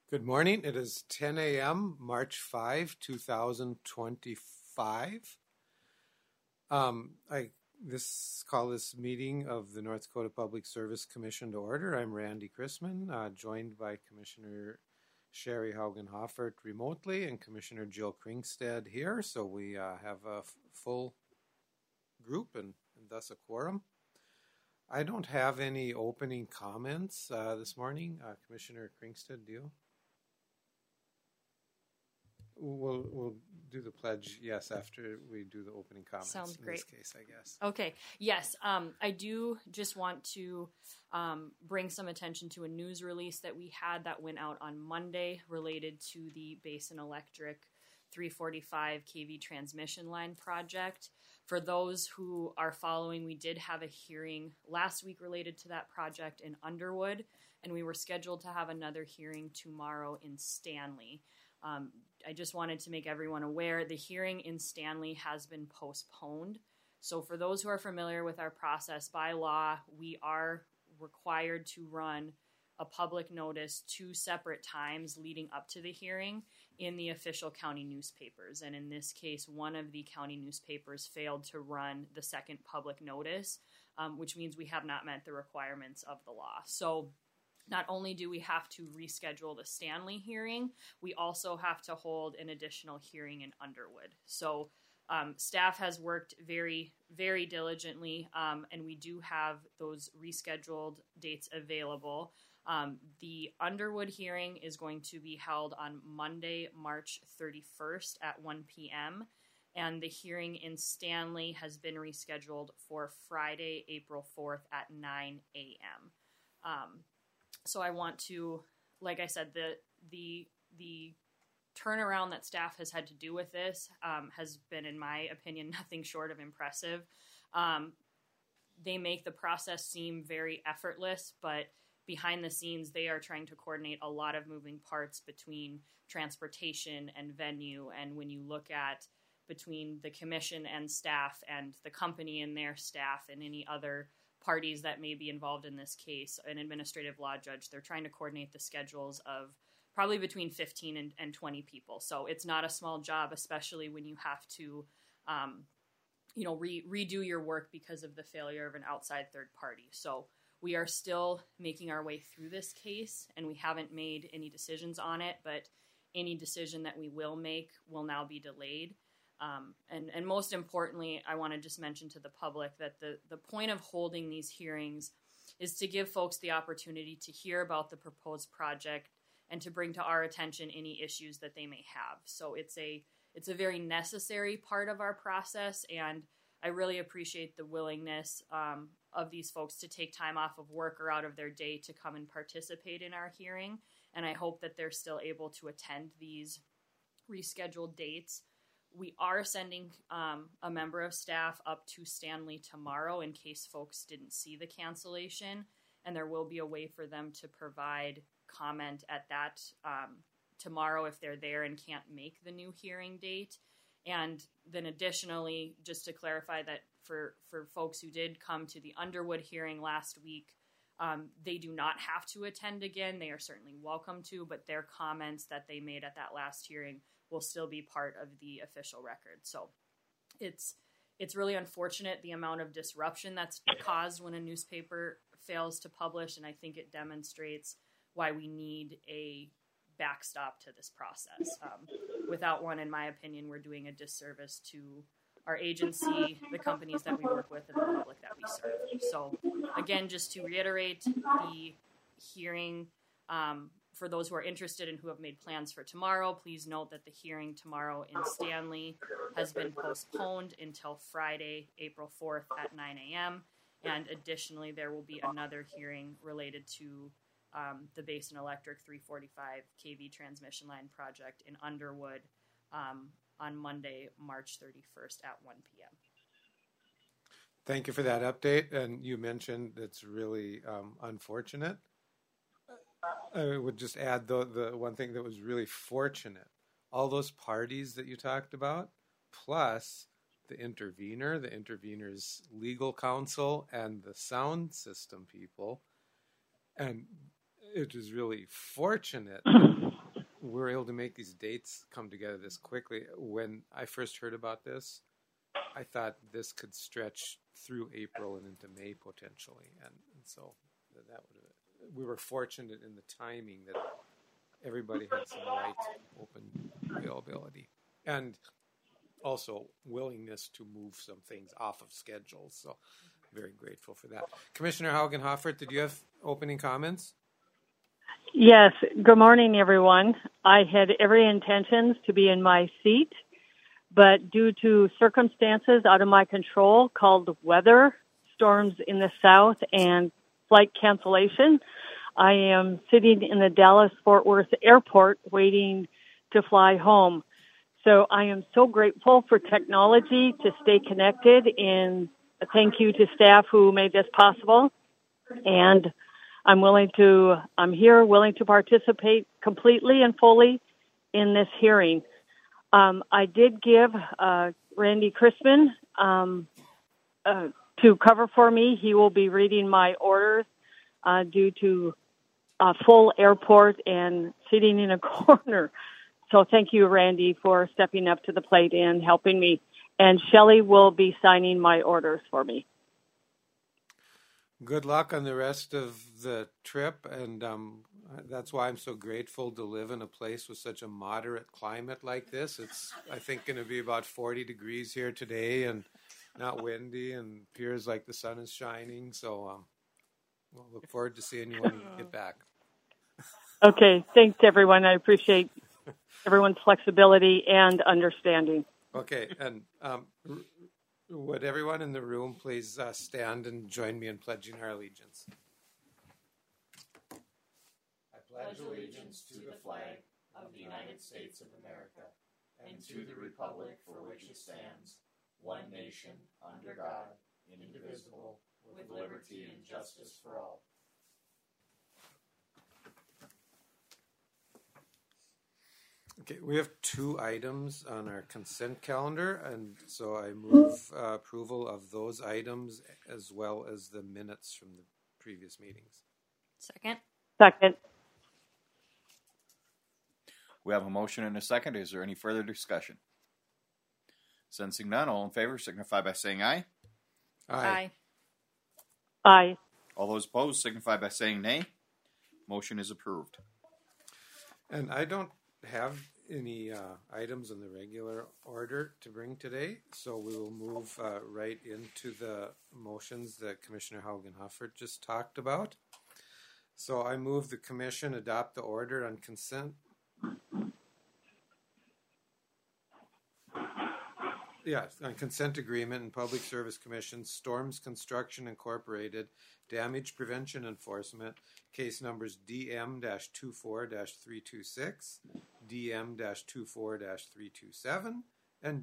Good morning. It is 10 a.m., March 5, 2025. I call this meeting of the North Dakota Public Service Commission to order. I'm Randy Chrisman, joined by Commissioner Sherry Haugen-Hoffert remotely and Commissioner Jill Kringstad here. So we have a full group and thus a quorum. I don't have any opening comments this morning. Commissioner Kringstad, do you? We'll do the pledge, yes, after we do the opening comments. Sounds great. In this case, I guess. Okay, yes. I do just want to bring some attention to a news release that we had that went out on Monday related to the Basin Electric 345 kV transmission line project. For those who are following, we did have a hearing last week related to that project in Underwood, and we were scheduled to have another hearing tomorrow in Stanley. I just wanted to make everyone aware the hearing in Stanley has been postponed. So for those who are familiar with our process, by law, we are required to run a public notice 2 separate times leading up to the hearing in the official county newspapers. And in this case, one of the county newspapers failed to run the second public notice, which means we have not met the requirements of the law. So not only do we have to reschedule the Stanley hearing, we also have to hold an additional hearing in Underwood. So staff has worked very, very diligently, and we do have those rescheduled dates available. The Underwood hearing is going to be held on Monday, March 31st at 1 p.m., and the hearing in Stanley has been rescheduled for Friday, April 4th at 9 a.m. So I want to, like I said, the turnaround that staff has had to do with this has been, in my opinion, nothing short of impressive. They make the process seem very effortless, but behind the scenes, they are trying to coordinate a lot of moving parts between transportation and venue. And when you look at between the commission and staff and the company and their staff and any other parties that may be involved in this case, an administrative law judge, they're trying to coordinate the schedules of probably between 15 and 20 people. So it's not a small job, especially when you have to, redo your work because of the failure of an outside third party. So we are still making our way through this case, and we haven't made any decisions on it, but any decision that we will make will now be delayed. And most importantly, I want to just mention to the public that the point of holding these hearings is to give folks the opportunity to hear about the proposed project and to bring to our attention any issues that they may have. So it's a very necessary part of our process, and I really appreciate the willingness of these folks to take time off of work or out of their day to come and participate in our hearing. And I hope that they're still able to attend these rescheduled dates. We are sending a member of staff up to Stanley tomorrow in case folks didn't see the cancellation, and there will be a way for them to provide comment at that tomorrow if they're there and can't make the new hearing date. And then additionally, just to clarify that for folks who did come to the Underwood hearing last week, they do not have to attend again. They are certainly welcome to, but their comments that they made at that last hearing will still be part of the official record. So it's really unfortunate the amount of disruption that's caused when a newspaper fails to publish, and I think it demonstrates why we need a backstop to this process. Without one, in my opinion, we're doing a disservice to our agency, the companies that we work with, and the public that we serve. So again, just to reiterate, the hearing, for those who are interested and who have made plans for tomorrow, please note that the hearing tomorrow in Stanley has been postponed until Friday, April 4th at 9 a.m. And additionally, there will be another hearing related to the Basin Electric 345 kV transmission line project in Underwood on Monday, March 31st at 1 p.m. Thank you for that update. And you mentioned it's really unfortunate. I would just add the one thing that was really fortunate. All those parties that you talked about, plus the intervener's legal counsel, and the sound system people. And it is really fortunate we're able to make these dates come together this quickly. When I first heard about this, I thought this could stretch through April and into May potentially, and so we were fortunate in the timing that everybody had some light open availability and also willingness to move some things off of schedule. So very grateful for that. Commissioner Haugen-Hoffert, did you have opening comments? Yes. Good morning, everyone. I had every intentions to be in my seat, but due to circumstances out of my control called weather, storms in the south, and flight cancellation, I am sitting in the Dallas-Fort Worth airport waiting to fly home. So I am so grateful for technology to stay connected, and thank you to staff who made this possible. And I'm here willing to participate completely and fully in this hearing. I did give Randy Chrisman to cover for me. He will be reading my orders due to a full airport and sitting in a corner. So thank you, Randy, for stepping up to the plate and helping me. And Shelley will be signing my orders for me. Good luck on the rest of the trip, and that's why I'm so grateful to live in a place with such a moderate climate like this. It's, I think, going to be about 40 degrees here today and not windy, and appears like the sun is shining. So we'll look forward to seeing you when you get back. Okay, thanks, everyone. I appreciate everyone's flexibility and understanding. Okay, and would everyone in the room please stand and join me in pledging our allegiance? I pledge allegiance to the flag of the United States of America and to the republic for which it stands, one nation, under God, indivisible, with liberty and justice for all. Okay, we have 2 items on our consent calendar, and so I move approval of those items as well as the minutes from the previous meetings. Second. We have a motion and a second. Is there any further discussion? Sensing none, all in favor signify by saying aye. Aye. Aye. All those opposed signify by saying nay. Motion is approved. And I don't have any items in the regular order to bring today, so we will move right into the motions that Commissioner Haugen-Hoffert just talked about. So I move the Commission adopt the order on consent. Yes, on consent agreement and Public Service Commission, Storms Construction Incorporated, Damage Prevention Enforcement, case numbers DM-24-326, DM-24-327, and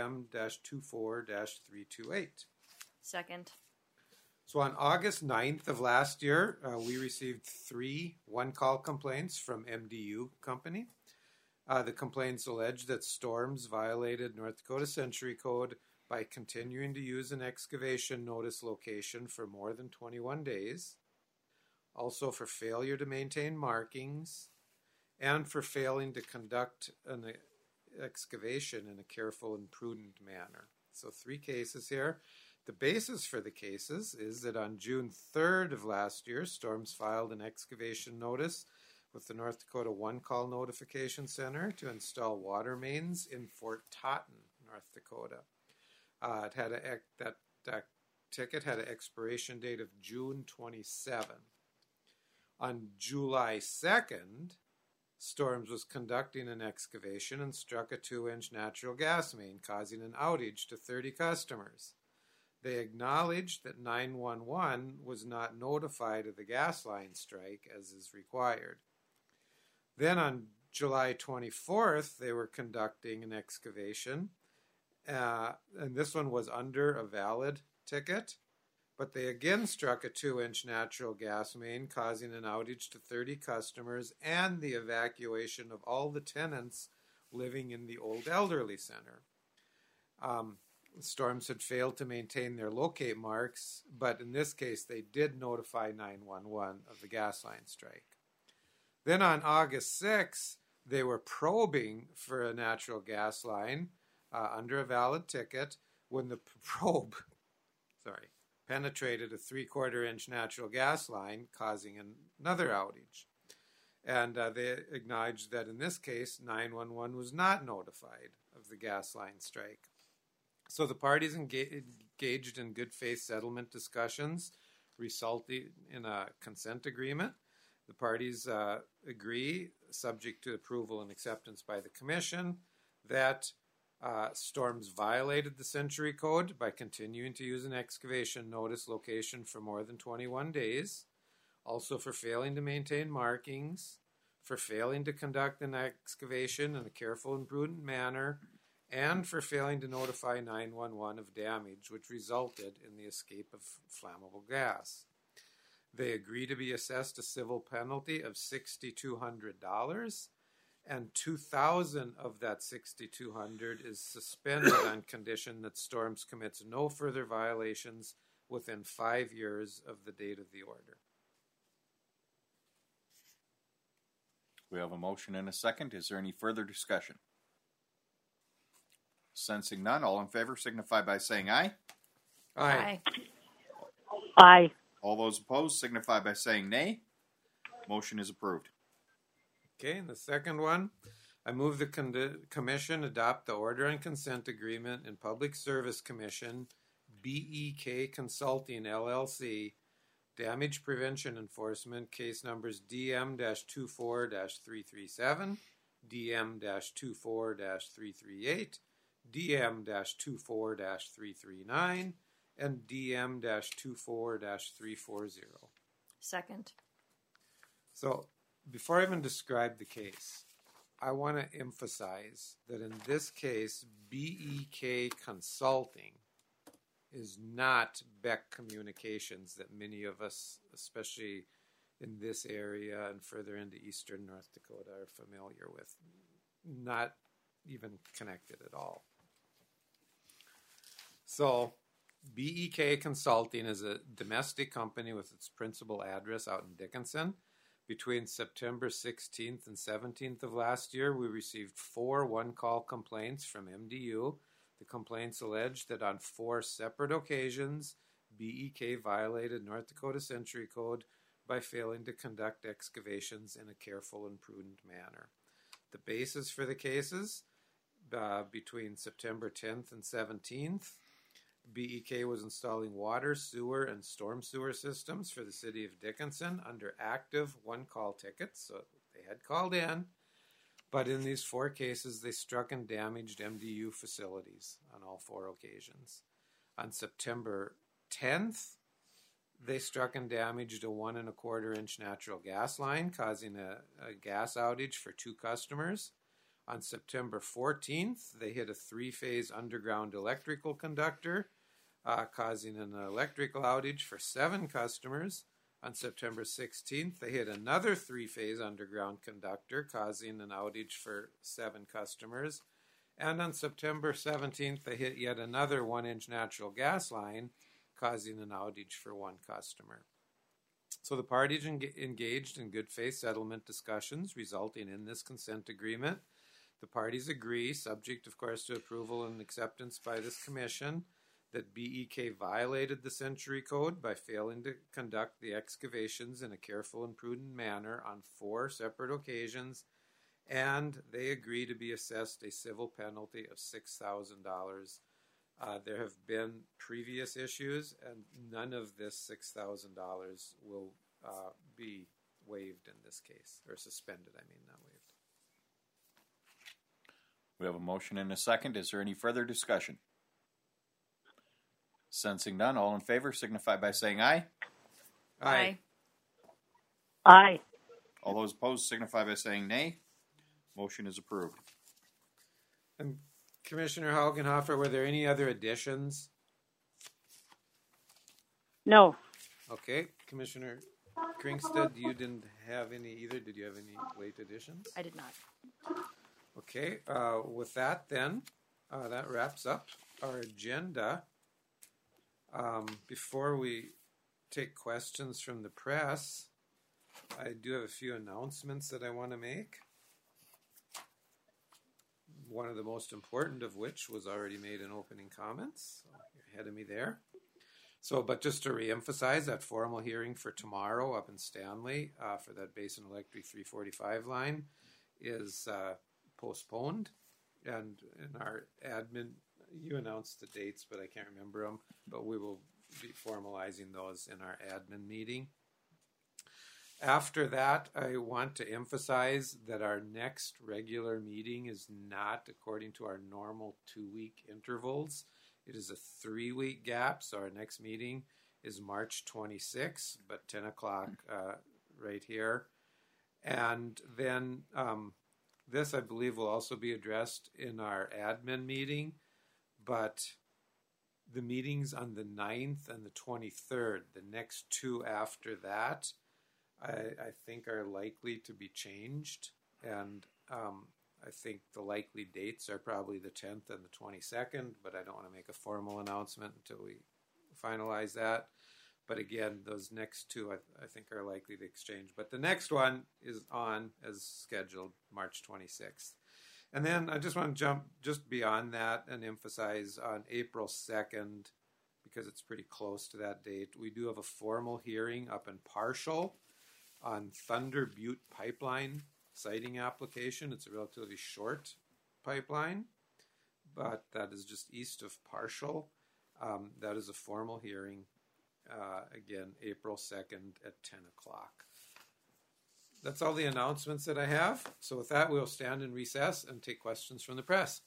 DM-24-328. Second. So on August 9th of last year, we received 3 one-call complaints from MDU Company. The complaints allege that Storms violated North Dakota Century Code by continuing to use an excavation notice location for more than 21 days, also for failure to maintain markings, and for failing to conduct an excavation in a careful and prudent manner. So 3 cases here. The basis for the cases is that on June 3rd of last year, Storms filed an excavation notice with the North Dakota One Call Notification Center to install water mains in Fort Totten, North Dakota. That ticket had an expiration date of June 27. On July 2nd, Storms was conducting an excavation and struck a 2-inch natural gas main, causing an outage to 30 customers. They acknowledged that 911 was not notified of the gas line strike as is required. Then on July 24th, they were conducting an excavation, and this one was under a valid ticket, but they again struck a 2-inch natural gas main, causing an outage to 30 customers and the evacuation of all the tenants living in the old elderly center. Storms had failed to maintain their locate marks, but in this case, they did notify 911 of the gas line strike. Then on August 6th, they were probing for a natural gas line under a valid ticket when the probe penetrated a 3/4 inch natural gas line, causing another outage. And they acknowledged that in this case, 911 was not notified of the gas line strike. So the parties engaged in good faith settlement discussions, resulting in a consent agreement. The parties agree, subject to approval and acceptance by the Commission, that Storms violated the Century Code by continuing to use an excavation notice location for more than 21 days, also for failing to maintain markings, for failing to conduct an excavation in a careful and prudent manner, and for failing to notify 911 of damage which resulted in the escape of flammable gas. They agree to be assessed a civil penalty of $6,200, and $2,000 of that $6,200 is suspended on condition that Storms commits no further violations within 5 years of the date of the order. We have a motion and a second. Is there any further discussion? Sensing none, all in favor signify by saying aye. Aye. Aye. All those opposed signify by saying nay. Motion is approved. Okay, and the second one, I move the Commission adopt the Order and Consent Agreement in Public Service Commission, BEK Consulting, LLC, Damage Prevention Enforcement, case numbers DM-24-337, DM-24-338, DM-24-339, and DM-24-340. Second. So, before I even describe the case, I want to emphasize that in this case, BEK Consulting is not Beck Communications that many of us, especially in this area and further into eastern North Dakota, are familiar with. Not even connected at all. So, BEK Consulting is a domestic company with its principal address out in Dickinson. Between September 16th and 17th of last year, we received 4 one-call complaints from MDU. The complaints alleged that on 4 separate occasions, BEK violated North Dakota Century Code by failing to conduct excavations in a careful and prudent manner. The basis for the cases, between September 10th and 17th, BEK was installing water, sewer, and storm sewer systems for the city of Dickinson under active one-call tickets, so they had called in. But in these 4 cases, they struck and damaged MDU facilities on all 4 occasions. On September 10th, they struck and damaged a 1 1/4 inch natural gas line, causing a gas outage for 2 customers. On September 14th, they hit a 3-phase underground electrical conductor, causing an electrical outage for 7 customers. On September 16th, they hit another 3-phase underground conductor, causing an outage for 7 customers. And on September 17th, they hit yet another 1-inch natural gas line, causing an outage for 1 customer. So the parties engaged in good faith settlement discussions, resulting in this consent agreement. The parties agree, subject of course to approval and acceptance by this commission, that BEK violated the Century Code by failing to conduct the excavations in a careful and prudent manner on 4 separate occasions, and they agree to be assessed a civil penalty of $6,000. There have been previous issues, and none of this $6,000 will be waived in this case, or suspended, not waived. We have a motion and a second. Is there any further discussion? Sensing none, all in favor signify by saying aye. Aye. Aye. All those opposed signify by saying nay. Motion is approved. And Commissioner Haugenhofer, were there any other additions? No. Okay. Commissioner Kringsted, you didn't have any either. Did you have any late additions? I did not. Okay. With that then, that wraps up our agenda. Before we take questions from the press, I do have a few announcements that I want to make. One of the most important of which was already made in opening comments. So you're ahead of me there. So, but just to reemphasize, that formal hearing for tomorrow up in Stanley for that Basin Electric 345 line is postponed. And in our admin, you announced the dates, but I can't remember them. But we will be formalizing those in our admin meeting. After that, I want to emphasize that our next regular meeting is not according to our normal 2-week intervals. It is a 3-week gap, so our next meeting is March 26th, but 10 o'clock right here. And then this, I believe, will also be addressed in our admin meeting, but the meetings on the 9th and the 23rd, the next two after that, I think are likely to be changed, and I think the likely dates are probably the 10th and the 22nd, but I don't want to make a formal announcement until we finalize that. But again, those next two I think are likely to exchange. But the next one is on as scheduled, March 26th. And then I just want to jump just beyond that and emphasize on April 2nd, because it's pretty close to that date, we do have a formal hearing up in Parshall on Thunder Butte Pipeline siting application. It's a relatively short pipeline, but that is just east of Parshall. That is a formal hearing, again, April 2nd at 10 o'clock. That's all the announcements that I have. So with that, we'll stand in recess and take questions from the press.